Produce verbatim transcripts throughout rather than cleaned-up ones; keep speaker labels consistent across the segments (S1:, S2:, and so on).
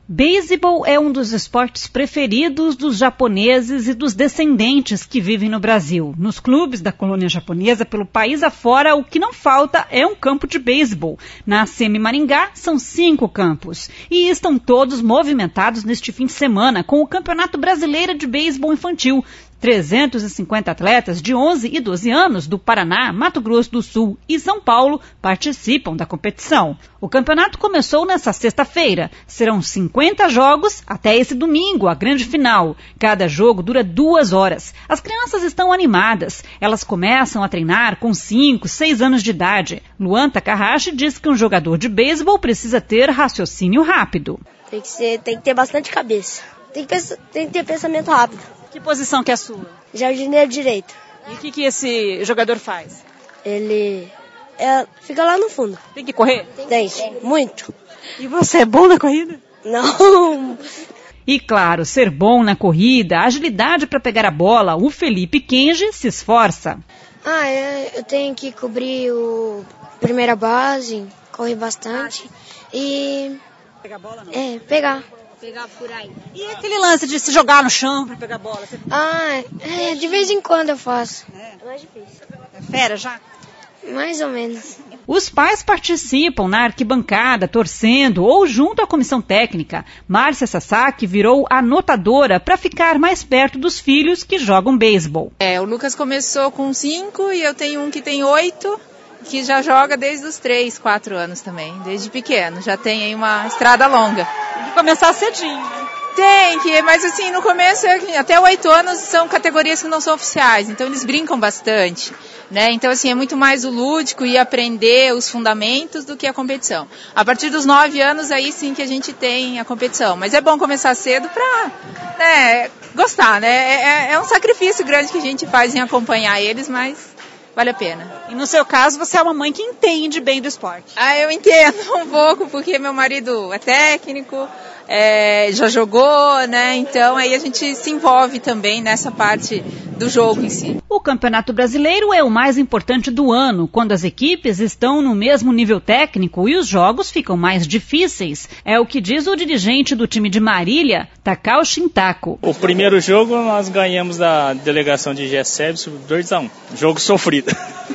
S1: Beisebol é um dos esportes preferidos dos japoneses e dos descendentes que vivem no Brasil. Nos clubes da colônia japonesa pelo país afora, o que não falta é um campo de beisebol. Na A C M Maringá são cinco campos e estão todos movimentados neste fim de semana com o Campeonato Brasileiro de Beisebol Infantil. trezentos e cinquenta atletas de onze e doze anos do Paraná, Mato Grosso do Sul e São Paulo participam da competição. O campeonato começou nesta sexta-feira. Serão cinquenta jogos até esse domingo, a grande final. Cada jogo dura duas horas. As crianças estão animadas. Elas começam a treinar com cinco, seis anos de idade. Luan Takahashi diz que um jogador de beisebol precisa ter raciocínio rápido.
S2: Tem que, ser, tem que ter bastante cabeça. Tem que, tem que ter pensamento rápido.
S1: Que posição que é a sua?
S2: Jardineiro direito.
S1: E o que, que esse jogador faz?
S2: Ele é, fica lá no fundo.
S1: Tem que correr?
S2: Tem, muito.
S1: E você é bom na corrida?
S2: Não.
S1: E claro, ser bom na corrida, agilidade para pegar a bola, o Felipe Kenji se esforça.
S2: Ah, é, eu tenho que cobrir o primeira base, correr bastante e...
S1: Pegar a bola não?
S2: É, pegar.
S1: Pegar por aí. E aquele lance de se jogar no chão para pegar a bola? Você...
S2: Ah, é, de vez em quando eu faço.
S1: É.
S2: É mais difícil.
S1: É fera já?
S2: Mais ou menos.
S1: Os pais participam na arquibancada, torcendo ou junto à comissão técnica. Márcia Sasaki virou anotadora para ficar mais perto dos filhos que jogam beisebol.
S3: É, o Lucas começou com cinco e eu tenho um que tem oito, que já joga desde os três, quatro anos também, desde pequeno. Já tem aí uma estrada longa.
S1: Tem que começar cedinho, né?
S3: Tem, que, mas assim, no começo, até oito anos são categorias que não são oficiais, então eles brincam bastante, né? Então assim, é muito mais o lúdico e aprender os fundamentos do que a competição. A partir dos nove anos, aí sim que a gente tem a competição, mas é bom começar cedo pra, né, gostar, né? É, é um sacrifício grande que a gente faz em acompanhar eles, mas... vale a pena.
S1: E no seu caso, você é uma mãe que entende bem do esporte.
S3: Ah, eu entendo um pouco, porque meu marido é técnico, é, já jogou, né? Então aí a gente se envolve também nessa parte do jogo em si.
S1: O Campeonato Brasileiro é o mais importante do ano, quando as equipes estão no mesmo nível técnico e os jogos ficam mais difíceis. É o que diz o dirigente do time de Marília, Takao Shintako.
S4: O primeiro jogo nós ganhamos da delegação de G S E B por dois a um. Jogo sofrido.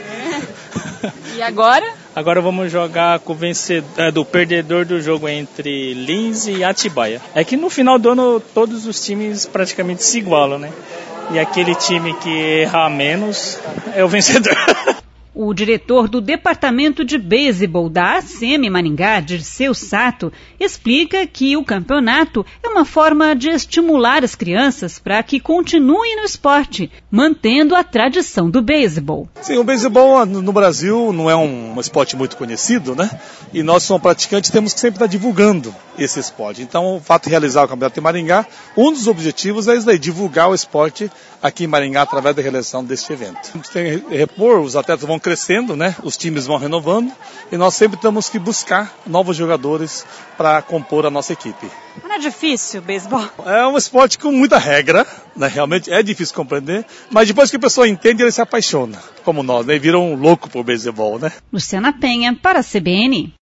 S1: É. E agora?
S4: Agora vamos jogar com o vencedor, é, do perdedor do jogo entre Lins e Atibaia. É que no final do ano todos os times praticamente se igualam, né? E aquele time que erra menos é o vencedor.
S1: O diretor do Departamento de Beisebol da A C M Maringá, Dirceu Sato, explica que o campeonato é uma forma de estimular as crianças para que continuem no esporte, mantendo a tradição do beisebol.
S5: Sim, o beisebol no Brasil não é um esporte muito conhecido, né? E nós, como praticantes, temos que sempre estar divulgando esse esporte. Então, o fato de realizar o campeonato em Maringá, um dos objetivos é isso daí, divulgar o esporte aqui em Maringá através da realização deste evento. A gente tem que repor, os atletas vão crescendo, né? Os times vão renovando e nós sempre temos que buscar novos jogadores para compor a nossa equipe.
S1: Não é difícil o beisebol?
S5: É um esporte com muita regra, né? Realmente é difícil compreender, mas depois que a pessoa entende, ele se apaixona, como nós, né? E vira um louco por beisebol, né?
S1: Luciana Penha, para a C B N.